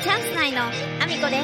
チャンス内のアミコです。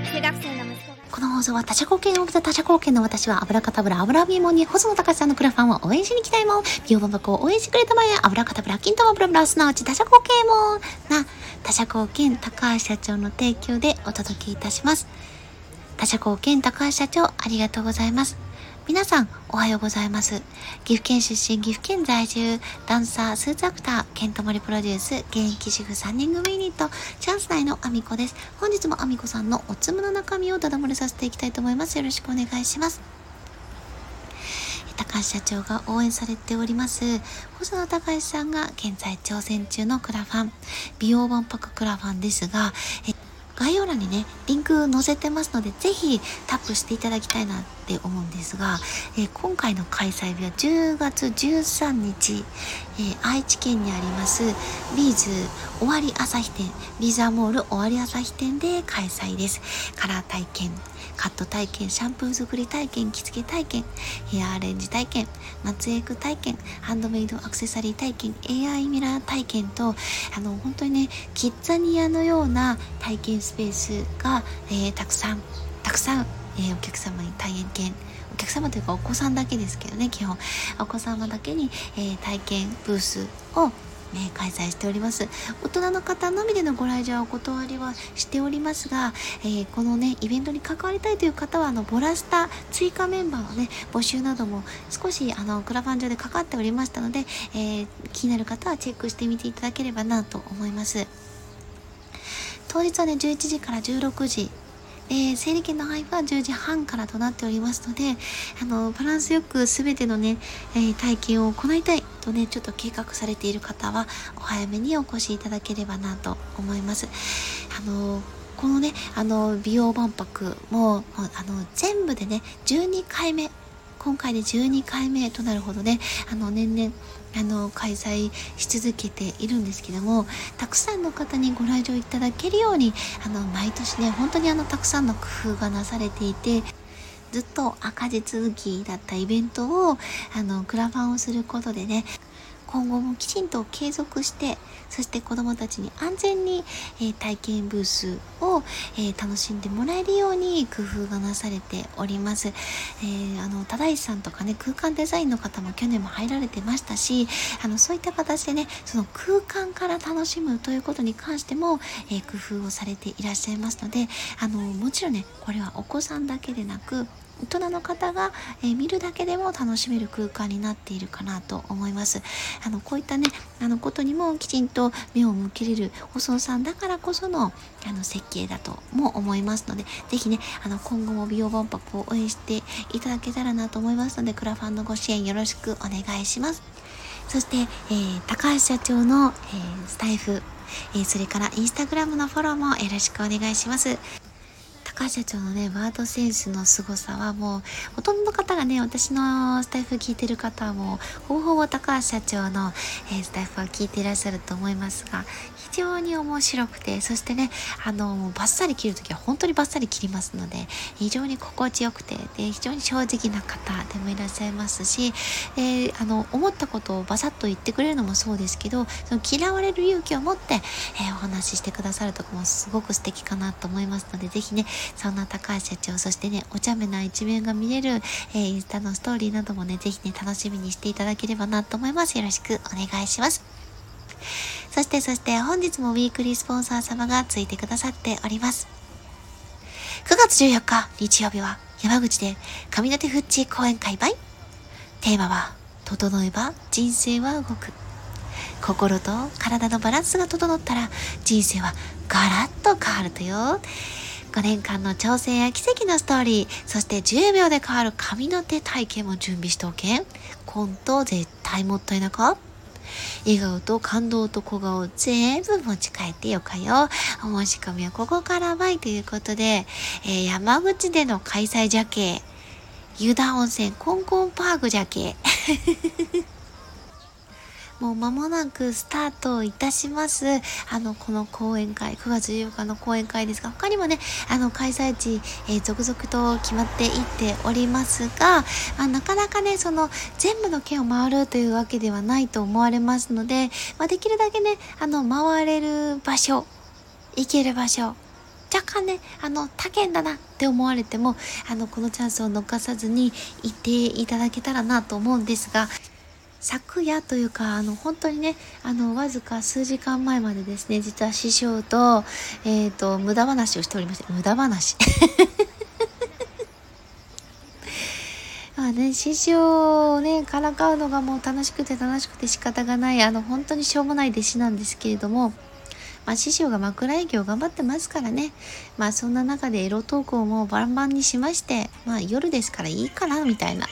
中学生の息子が。 この放送は他者貢献を他者貢献の私は油かたぶら油ビーモンに細野隆さんのクラファンを応援しに来たいもん、美容万博を応援してくれたまえ、油かたぶら金玉ブラブラすなわち他者貢献もな他者貢献高橋社長の提供でお届けいたします。他者貢献高橋社長ありがとうございます。皆さんおはようございます。岐阜県出身、岐阜県在住、ダンサー、スーツアクター、ケントモリプロデュース、現役主婦3人組ユニット、チャンス内のアミコです。本日もアミコさんのおつむの中身をダダ漏れさせていきたいと思います。よろしくお願いします。高橋社長が応援されております細野隆さんが現在挑戦中のクラファン、美容万博クラファンですが、概要欄にねリンク載せてますので、ぜひタップしていただきたいなって思うんですが、今回の開催日は10月13日、愛知県にありますビーズ終わり朝日店、ビーザーモール終わり朝日店で開催です。カラー体験、カット体験、シャンプー作り体験、着付け体験、ヘアアレンジ体験、夏エク体験、ハンドメイドアクセサリー体験、 AI ミラー体験と、本当にねキッザニアのような体験スペースが、たくさん、お客様に体験、お客様というかお子さんだけですけどね、基本お子様だけに、体験ブースを開催しております。大人の方のみでのご来場はお断りはしておりますが、このねイベントに関わりたいという方はボラスタ追加メンバーのね募集なども少しクラファン上でかかっておりましたので、気になる方はチェックしてみていただければなと思います。当日はね11時から16時、整理券の配布は10時半からとなっておりますので、バランスよく全てのね、体験を行いたいとねちょっと計画されている方はお早めにお越しいただければなと思います。このね美容万博も全部でね12回目、今回で12回目となるほどね年々開催し続けているんですけども、たくさんの方にご来場いただけるように毎年ね本当にたくさんの工夫がなされていて、ずっと赤字続きだったイベントをクラファンをすることでね今後もきちんと継続して、そして子どもたちに安全に、体験ブースを、楽しんでもらえるように工夫がなされております。忠石さんとかね空間デザインの方も去年も入られてましたし、そういった形でねその空間から楽しむということに関しても、工夫をされていらっしゃいますので、もちろんねこれはお子さんだけでなく大人の方が、見るだけでも楽しめる空間になっているかなと思います。こういったねことにもきちんと目を向けれる細野さんだからこその設計だとも思いますので、ぜひね今後も美容万博を応援していただけたらなと思いますので、クラファンのご支援よろしくお願いします。そして、高橋社長の、スタイフ、それからインスタグラムのフォローもよろしくお願いします。高橋社長のねワードセンスの凄さはもうほとんどの方がね、私のスタイフ聞いてる方はもうほぼほぼ高橋社長の、スタイフは聞いていらっしゃると思いますが、非常に面白くて、そしてねバッサリ切るときは本当にバッサリ切りますので、非常に心地よくて、で非常に正直な方でもいらっしゃいますし、思ったことをバサッと言ってくれるのもそうですけど、その嫌われる勇気を持って、お話ししてくださるところもすごく素敵かなと思いますので、ぜひねそんな高橋社長、そしてねお茶目な一面が見れる、インスタのストーリーなどもねぜひね楽しみにしていただければなと思います。よろしくお願いします。そして本日もウィークリースポンサー様がついてくださっております。9月14日日曜日は山口で上立フッチ講演会バイ。テーマは整えば人生は動く。心と体のバランスが整ったら人生はガラッと変わるとよ。5年間の挑戦や奇跡のストーリー、そして10秒で変わる神の手体験も準備しておけん。コント絶対もったいなか。笑顔と感動と小顔全部持ち帰ってよかよ。お申し込みはここからばいということで、山口での開催じゃけ、湯田温泉コンコンパークじゃけもう間もなくスタートいたします。この講演会、9月14日の講演会ですが、他にもね、開催地、続々と決まっていっておりますが、なかなかね、全部の県を回るというわけではないと思われますので、できるだけね、回れる場所行ける場所、若干ね、他県だなって思われても、このチャンスを逃さずに行っていただけたらなと思うんですが、昨夜というか、本当にね、わずか数時間前までですね、実は師匠と、無駄話をしておりました。無駄話。まあね、師匠をね、からかうのがもう楽しくて仕方がない、本当にしょうもない弟子なんですけれども、師匠が枕営業頑張ってますからね。そんな中でエロトークをもうバンバンにしまして、夜ですからいいかな、みたいな。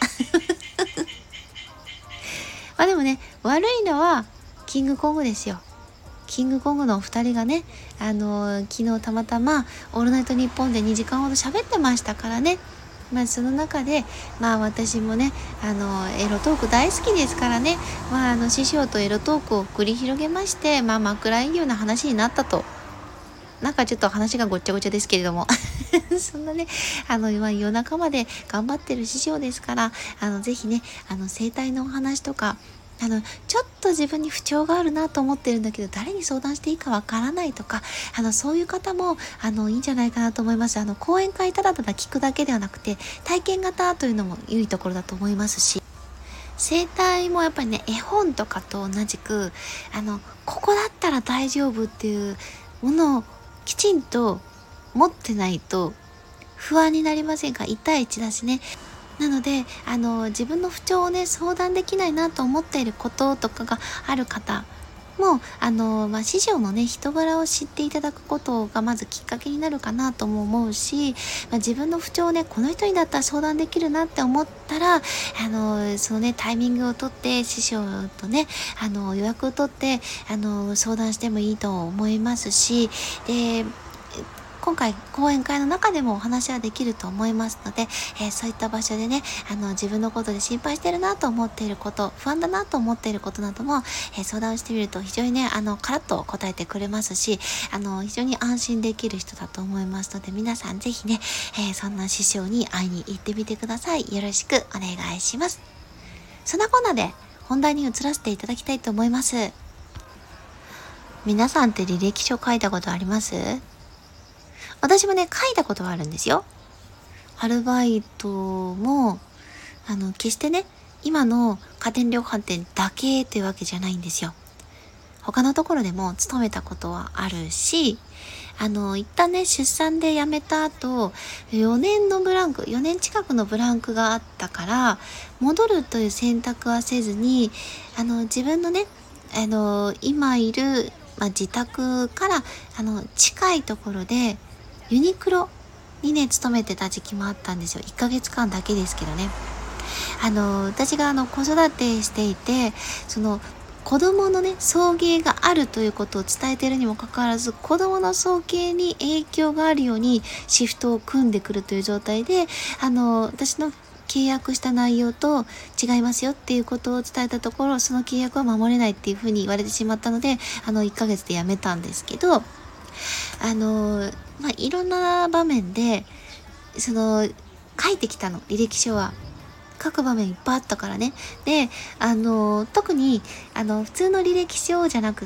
でもね、悪いのは、キングコングですよ。キングコングのお二人がね、昨日たまたま、オールナイトニッポンで2時間ほど喋ってましたからね。その中で、私もね、エロトーク大好きですからね、師匠とエロトークを繰り広げまして、枕営業の話になったと。なんかちょっと話がごっちゃごちゃですけれども。そんなね、夜中まで頑張ってる師匠ですから、ぜひね、生態のお話とか、ちょっと自分に不調があるなと思ってるんだけど、誰に相談していいかわからないとか、そういう方も、いいんじゃないかなと思います。講演会ただただ聞くだけではなくて、体験型というのも良いところだと思いますし、生態もやっぱりね、絵本とかと同じく、ここだったら大丈夫っていうものをきちんと持ってないと不安になりませんか？1対1だしね。なので、自分の不調をね、相談できないなと思っていることとかがある方も、師匠のね、人柄を知っていただくことがまずきっかけになるかなとも思うし、自分の不調をね、この人にだったら相談できるなって思ったら、そのね、タイミングをとって、師匠とね、予約を取って、相談してもいいと思いますし、で、今回講演会の中でもお話はできると思いますので、そういった場所でね、自分のことで心配してるなと思っていること、不安だなと思っていることなども、相談してみると非常にね、カラッと答えてくれますし、非常に安心できる人だと思いますので、皆さんぜひね、そんな師匠に会いに行ってみてください。よろしくお願いします。そんなこんなで本題に移らせていただきたいと思います。皆さんって履歴書書いたことあります？私もね、書いたことはあるんですよ。アルバイトも、決してね、今の家電量販店だけっていうわけじゃないんですよ。他のところでも勤めたことはあるし、一旦ね、出産で辞めた後、4年近くのブランクがあったから、戻るという選択はせずに、自分のね、今いる、自宅から、近いところで、ユニクロにね、勤めてた時期もあったんですよ。1ヶ月間だけですけどね。私が子育てしていて、その子供のね、送迎があるということを伝えているにもかかわらず、子供の送迎に影響があるようにシフトを組んでくるという状態で、私の契約した内容と違いますよっていうことを伝えたところ、その契約は守れないっていうふうに言われてしまったので、1ヶ月で辞めたんですけど、いろんな場面で、書いてきたの、履歴書は。書く場面いっぱいあったからね。で、特に、普通の履歴書じゃなくって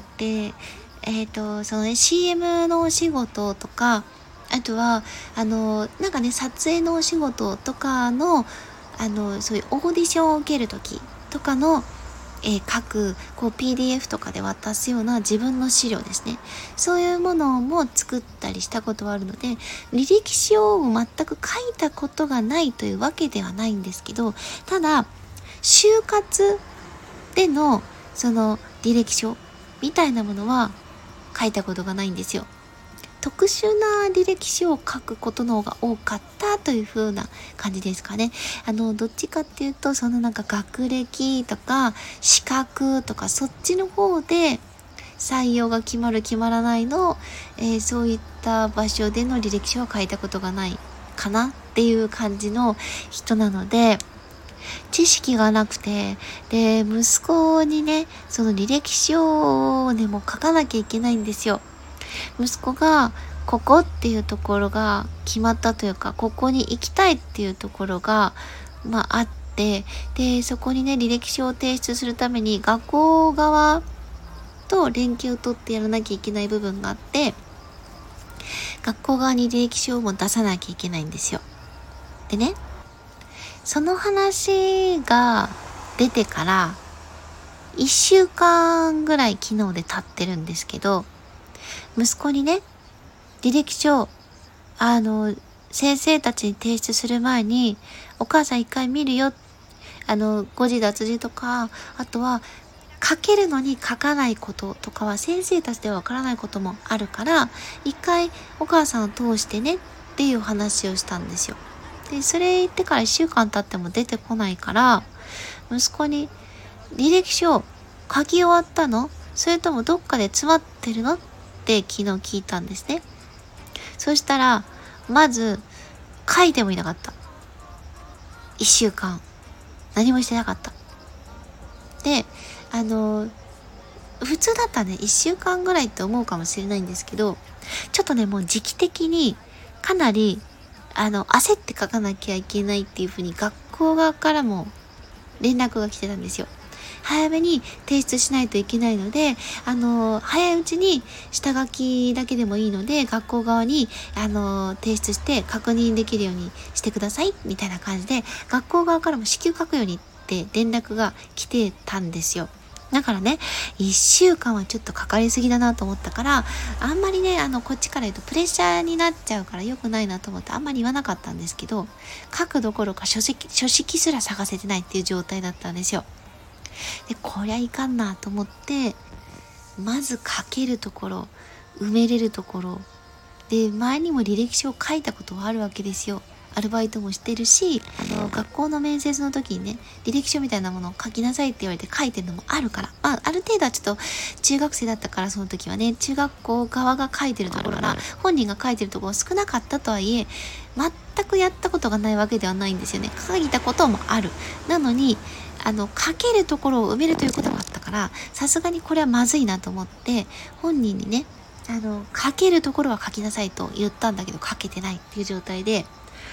、CM のお仕事とか、あとは、撮影のお仕事とかの、そういうオーディションを受けるときとかの、各PDF とかで渡すような自分の資料ですね。そういうものも作ったりしたことはあるので、履歴書を全く書いたことがないというわけではないんですけど、ただ、就活でのその履歴書みたいなものは書いたことがないんですよ。特殊な履歴書を書くことの方が多かったという風な感じですかね。どっちかっていうと、学歴とか資格とかそっちの方で採用が決まる決まらないの、そういった場所での履歴書は書いたことがないかなっていう感じの人なので、知識がなくて、で、息子にね、その履歴書をね、もう書かなきゃいけないんですよ。息子がここっていうところが決まったというか、ここに行きたいっていうところがあって、でそこにね、履歴書を提出するために学校側と連携を取ってやらなきゃいけない部分があって、 学校側に履歴書も出さなきゃいけないんですよ。でね、その話が出てから1週間ぐらい昨日で経ってるんですけど、息子にね、履歴書先生たちに提出する前にお母さん一回見るよ、誤字脱字とか、あとは書けるのに書かないこととかは先生たちではわからないこともあるから、一回お母さんを通してねっていう話をしたんですよ。で、それ言ってから1週間経っても出てこないから、息子に履歴書書き終わったの？それともどっかで詰まってるの？って昨日聞いたんですね。そしたら、まず書いてもいなかった。1週間何もしてなかった。で、普通だったらね、1週間ぐらいって思うかもしれないんですけど、ちょっとね、もう時期的にかなり焦って書かなきゃいけないっていう風に学校側からも連絡が来てたんですよ。早めに提出しないといけないので、早いうちに下書きだけでもいいので、学校側に、提出して確認できるようにしてください、みたいな感じで、学校側からも至急書くようにって連絡が来てたんですよ。だからね、1週間はちょっとかかりすぎだなと思ったから、あんまりね、こっちから言うとプレッシャーになっちゃうから良くないなと思ってあんまり言わなかったんですけど、書くどころか書式すら探せてないっていう状態だったんですよ。で、こりゃいかんなと思って、まず書けるところ、埋めれるところで、前にも履歴書を書いたことはあるわけですよ。アルバイトもしてるし、学校の面接の時にね、履歴書みたいなものを書きなさいって言われて書いてるのもあるから、ある程度はちょっと中学生だったから、その時はね、中学校側が書いてるところから、本人が書いてるところ少なかったとはいえ、全くやったことがないわけではないんですよね。書いたこともある。なのに、書けるところを埋めるということがあったから、さすがにこれはまずいなと思って、本人にね、書けるところは書きなさいと言ったんだけど、書けてないっていう状態で、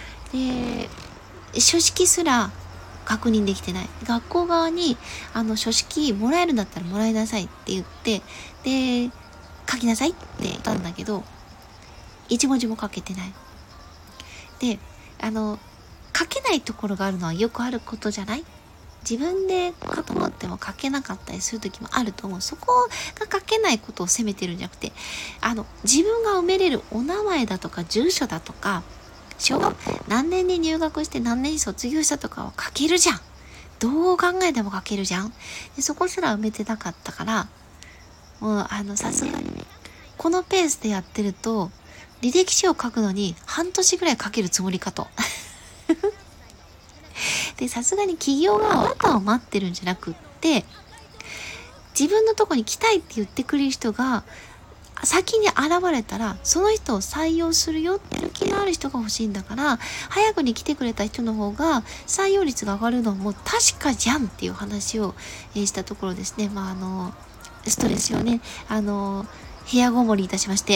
書式すら確認できてない。学校側に、書式もらえるんだったらもらいなさいって言って、で、書きなさいって言ったんだけど、一文字も書けてない。で、書けないところがあるのはよくあることじゃない？自分で書こうと思っても書けなかったりする時もあると思う。そこが書けないことを責めてるんじゃなくて、自分が埋めれるお名前だとか住所だとか、小学何年に入学して何年に卒業したとかは書けるじゃん。どう考えても書けるじゃん。で、そこすら埋めてなかったから、もうさすがにこのペースでやってると履歴書を書くのに半年ぐらい書けるつもりかと。で、さすがに企業があなたを待ってるんじゃなくって、自分のとこに来たいって言ってくれる人が先に現れたら、その人を採用するよっていう気のある人が欲しいんだから、早くに来てくれた人の方が採用率が上がるのも確かじゃんっていう話をしたところですね。ストレスをね、部屋ごもりいたしまして。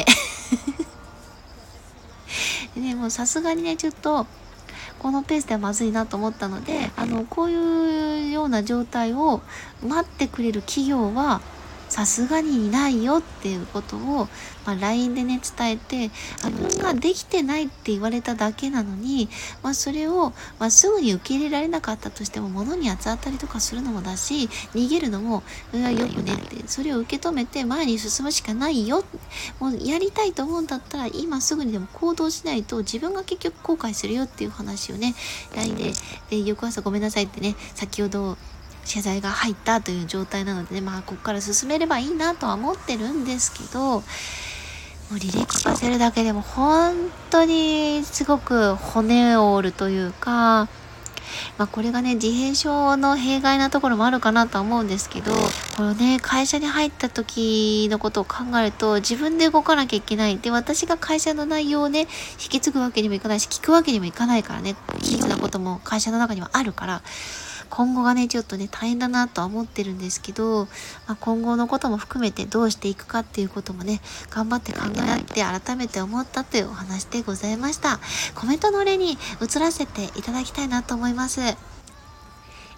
でね、もうさすがにね、ちょっと、このペースではまずいなと思ったので、こういうような状態を待ってくれる企業はさすがにいないよっていうことを、LINE でね伝えて、自分ができてないって言われただけなのに、それを、すぐに受け入れられなかったとしても、物に八つ当たりとかするのもだし、逃げるのもよくねって、それを受け止めて前に進むしかないよ。もうやりたいと思うんだったら今すぐにでも行動しないと自分が結局後悔するよっていう話をね LINE で、翌朝ごめんなさいってね、先ほど謝罪が入ったという状態なのでね、ここから進めればいいなとは思ってるんですけど、もう履歴させるだけでも本当にすごく骨を折るというか、これがね、自閉症の弊害なところもあるかなとは思うんですけど、これね、会社に入った時のことを考えると、自分で動かなきゃいけない。で、私が会社の内容をね、引き継ぐわけにもいかないし、聞くわけにもいかないからね、秘密なことも会社の中にはあるから、今後がね、ちょっとね、大変だなとは思ってるんですけど、今後のことも含めてどうしていくかっていうこともね、頑張って考え合って改めて思ったというお話でございました。コメントのお礼に移らせていただきたいなと思います。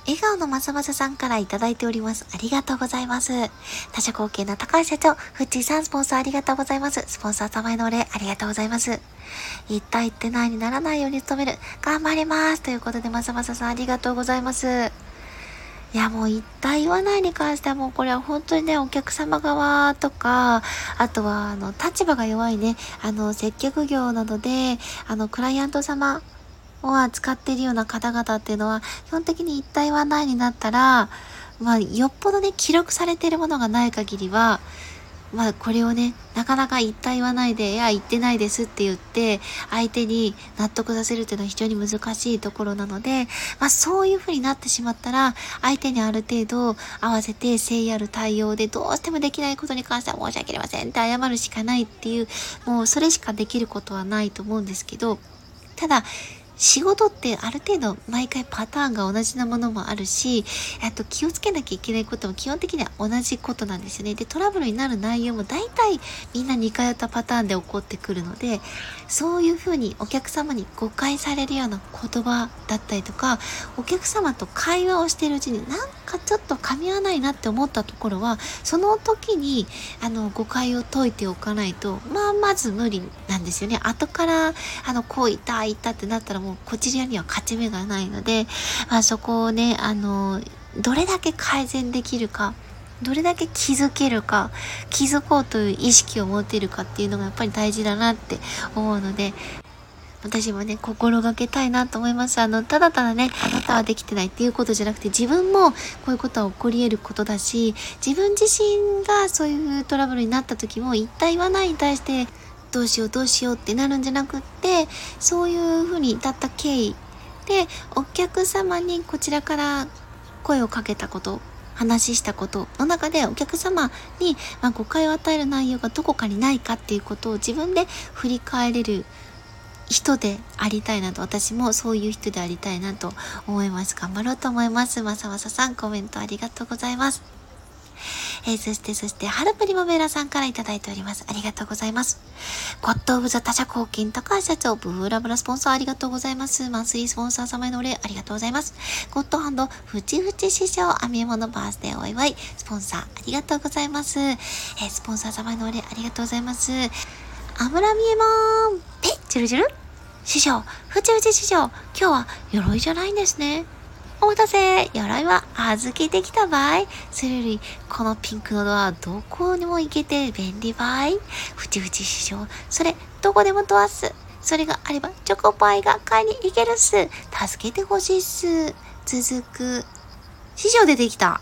笑顔のまさまささんからいただいております。ありがとうございます。他社貢献の高橋社長、フッチーさんスポンサーありがとうございます。スポンサー様へのお礼ありがとうございます。言った言ってないにならないように努める。頑張ります。ということでまさまささんありがとうございます。いやもう言った言わないに関してはもうこれは本当にね、お客様側とか、あとは立場が弱いね、接客業などで、クライアント様を扱っているような方々っていうのは、基本的に言った言わないになったら、よっぽどね、記録されているものがない限りは、これをね、なかなか言った言わないで、いや、言ってないですって言って、相手に納得させるっていうのは非常に難しいところなので、そういう風になってしまったら、相手にある程度合わせて誠意ある対応で、どうしてもできないことに関しては申し訳ありませんって謝るしかないっていう、もうそれしかできることはないと思うんですけど、ただ、仕事ってある程度毎回パターンが同じなものもあるし、気をつけなきゃいけないことも基本的には同じことなんですよね。で、トラブルになる内容も大体みんな似通ったパターンで起こってくるので、そういうふうにお客様に誤解されるような言葉だったりとか、お客様と会話をしているうちになんかちょっと噛み合わないなって思ったところは、その時に誤解を解いておかないと、まず無理なんですよね。後からこう言ったってなったらもうこちらには勝ち目がないので、そこをね、どれだけ改善できるか、どれだけ気づけるか、気づこうという意識を持てるかっていうのがやっぱり大事だなって思うので、私もね、心がけたいなと思います。ただただね、あなたはできてないっていうことじゃなくて、自分もこういうことは起こり得ることだし、自分自身がそういうトラブルになった時も、言った言わないに対して、どうしようってなるんじゃなくって、そういう風に至った経緯で、お客様にこちらから声をかけたこと、話したことの中でお客様に誤解を与える内容がどこかにないかっていうことを自分で振り返れる人でありたいなと、私もそういう人でありたいなと思います。頑張ろうと思います。まさまささん、コメントありがとうございます。そして、ハルプリマベラさんからいただいております。ありがとうございます。ゴッドオブザ他社貢献高橋社長、ブーラブラスポンサーありがとうございます。マンスリースポンサー様へのお礼ありがとうございます。ゴッドハンド、フチフチ師匠、アミエモのバースデーお祝い、スポンサーありがとうございます。スポンサー様へのお礼ありがとうございます。アムラミエモーン、チュルチュル師匠、フチフチ師匠、今日は鎧じゃないんですね。お待たせ、鎧は預けてきた場合、それよりこのピンクのドアどこにも行けて便利場合、フチフチ師匠、それどこでも問わす。それがあればチョコパイが買いに行けるっす。助けてほしいっす。続く。師匠出てきた。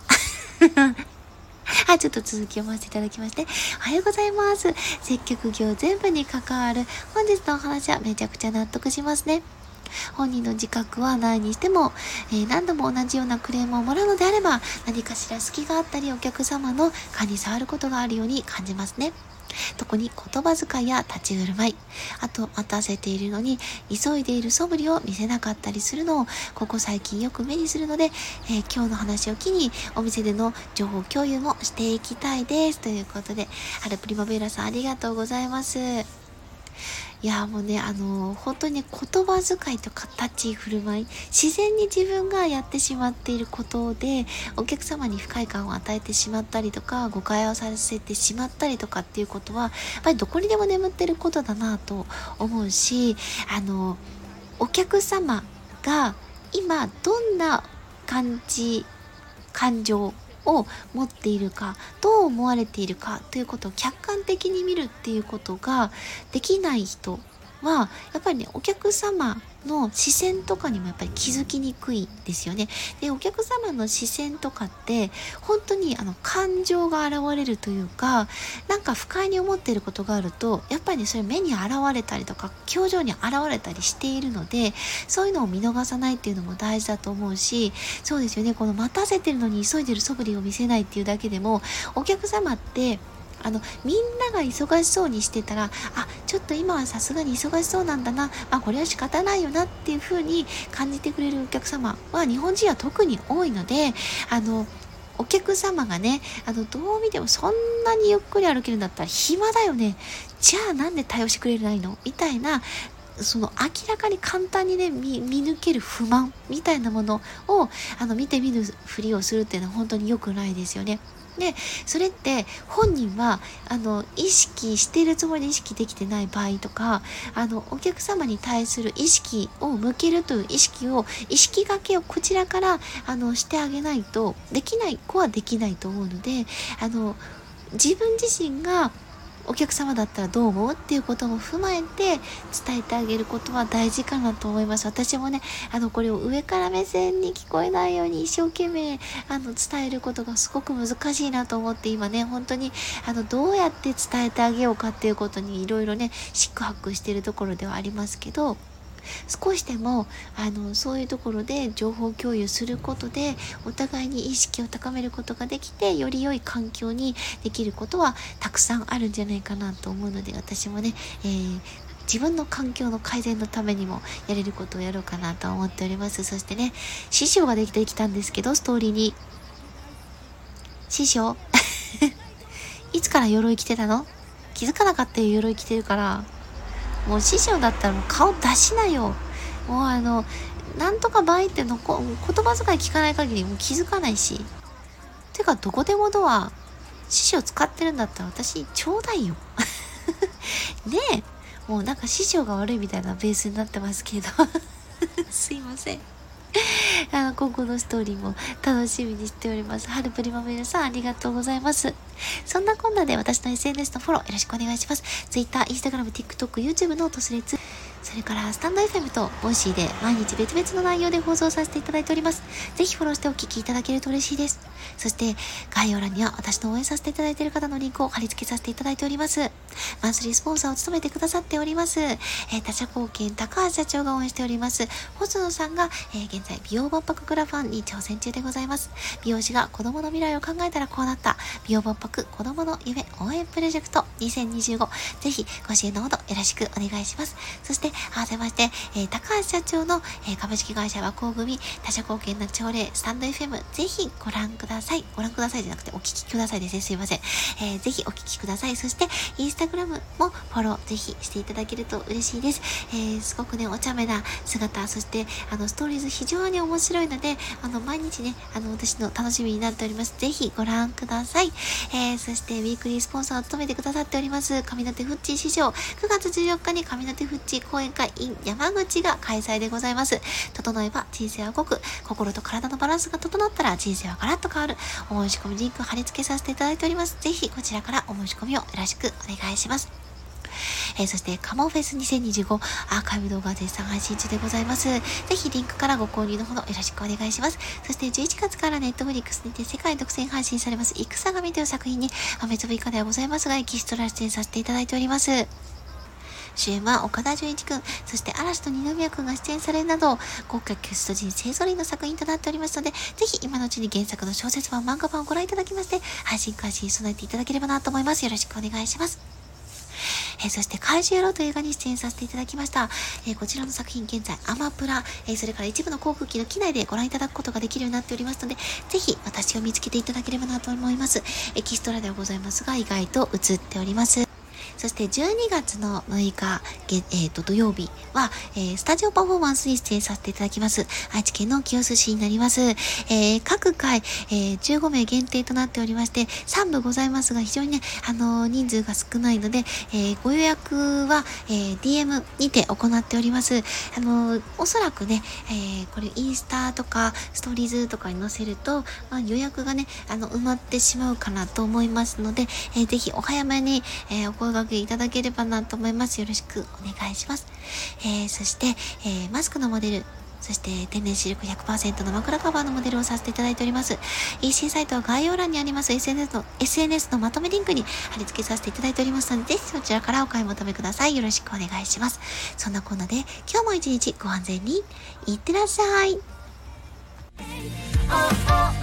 ちょっと続きを読ませていただきまして、おはようございます。接客業全部に関わる本日のお話はめちゃくちゃ納得しますね。本人の自覚はないにしても、何度も同じようなクレームをもらうのであれば、何かしら隙があったりお客様の勘に触ることがあるように感じますね。特に言葉遣いや立ち振る舞い、あと待たせているのに急いでいる素振りを見せなかったりするのをここ最近よく目にするので、今日の話を機にお店での情報共有もしていきたいですということで、アルプリマベーラさんありがとうございます。いやもうね、本当に言葉遣いとか立ち振る舞い、自然に自分がやってしまっていることでお客様に不快感を与えてしまったりとか、誤解をさせてしまったりとかっていうことはやっぱりどこにでも眠ってることだなと思うし、お客様が今どんな感情を持っているか、どう思われているかということを客観的に見るっていうことができない人はやっぱりね、お客様の視線とかにもやっぱり気づきにくいですよね。で、お客様の視線とかって本当に感情が現れるというか、なんか不快に思っていることがあるとやっぱりね、それ目に現れたりとか表情に現れたりしているので、そういうのを見逃さないっていうのも大事だと思うし、そうですよね、この待たせてるのに急いでる素振りを見せないっていうだけでも、お客様ってみんなが忙しそうにしてたら、ちょっと今はさすがに忙しそうなんだな、これは仕方ないよなっていう風に感じてくれるお客様は日本人は特に多いので、お客様がね、どう見てもそんなにゆっくり歩けるんだったら暇だよね。じゃあなんで対応してくれないのみたいなその明らかに簡単にね、見抜ける不満みたいなものを見て見ぬふりをするっていうのは本当に良くないですよね。で、それって本人は意識しているつもりで意識できてない場合とか、お客様に対する意識を向けるという意識がけをこちらからしてあげないと、できない子はできないと思うので、自分自身がお客様だったらどう思うっていうことも踏まえて伝えてあげることは大事かなと思います。私もね、これを上から目線に聞こえないように一生懸命伝えることがすごく難しいなと思って、今ね、本当にどうやって伝えてあげようかっていうことにいろいろね、四苦八苦しているところではありますけど、少しでもそういうところで情報共有することでお互いに意識を高めることができて、より良い環境にできることはたくさんあるんじゃないかなと思うので、私もね、自分の環境の改善のためにもやれることをやろうかなと思っております。そしてね、師匠ができてきたんですけど、ストーリーに師匠いつから鎧着てたの？気づかなかったよ、鎧着てるから。もう師匠だったらもう顔出しなよ。もうなんとか場合って言葉遣い聞かない限りもう気づかないし。てかどこでもドア師匠使ってるんだったら私ちょうだいよ。ねえ。もうなんか師匠が悪いみたいなベースになってますけど。すいません。今後のストーリーも楽しみにしております。春プリマメルさん、ありがとうございます。そんなこんなで私の SNS のフォローよろしくお願いします。Twitter、Instagram、TikTok、YouTube のトスレツ、それからスタンド FM とボイシーで毎日別々の内容で放送させていただいております。ぜひフォローしてお聞きいただけると嬉しいです。そして概要欄には私の応援させていただいている方のリンクを貼り付けさせていただいております。マンスリースポンサーを務めてくださっております、他社貢献高橋社長が応援しております細野さんが、現在美容万博クラファンに挑戦中でございます。美容師が子供の未来を考えたらこうなった美容万博子供の夢応援プロジェクト2025、ぜひご支援のほどよろしくお願いします。そして合わせまして、高橋社長の、株式会社和光組他社貢献の朝礼スタンド FM、 ぜひご覧ください。ご覧くださいじゃなくてお聞きくださいですね。すいません。ぜひお聞きください。そしてインスタグラムもフォローぜひしていただけると嬉しいです。すごくねお茶目な姿、そしてストーリーズ非常に面白いので毎日ね私の楽しみになっております。ぜひご覧ください。そしてウィークリースポンサーを務めてくださっております上館フッチー師匠、9月14日に上館フッチー講演会 in 山口が開催でございます。整えば人生は動く、心と体のバランスが整ったら人生はガラッと変わる。お申し込みリンク貼り付けさせていただいております。ぜひこちらからお申し込みをよろしくお願いします。そしてカモンフェス2025アーカイブ動画絶賛配信中でございます。ぜひリンクからご購入のほどよろしくお願いします。そして11月からネットフリックスにて世界独占配信されます戦神という作品に豆粒以下ではございますがエキストラ出演させていただいております。主演は岡田准一くん、そして嵐と二宮くんが出演されるなど豪華キャスト陣勢ぞろいの作品となっておりますので、ぜひ今のうちに原作の小説版漫画版をご覧いただきまして配信開始に備えていただければなと思います。よろしくお願いします。そして怪獣野郎という映画に出演させていただきました。こちらの作品現在アマプラ、それから一部の航空機の機内でご覧いただくことができるようになっておりますので、ぜひ私を見つけていただければなと思います。エキストラではございますが意外と映っております。そして12月の6日、土曜日は、スタジオパフォーマンスに出演させていただきます。愛知県の清須市になります。各回、15名限定となっておりまして、3部ございますが、非常にね、人数が少ないので、ご予約は、DM にて行っております。おそらくね、これインスタとかストーリーズとかに載せると、予約がね、埋まってしまうかなと思いますので、ぜひお早めに、お声掛けいただければなと思います。よろしくお願いします。そして、マスクのモデル、そして天然シルク 100% の枕カバーのモデルをさせていただいております。EC サイトは概要欄にあります SNS のまとめリンクに貼り付けさせていただいておりますので、ぜひそちらからお買い求めください。よろしくお願いします。そんなこんなで今日も一日ご安全にいってらっしゃい。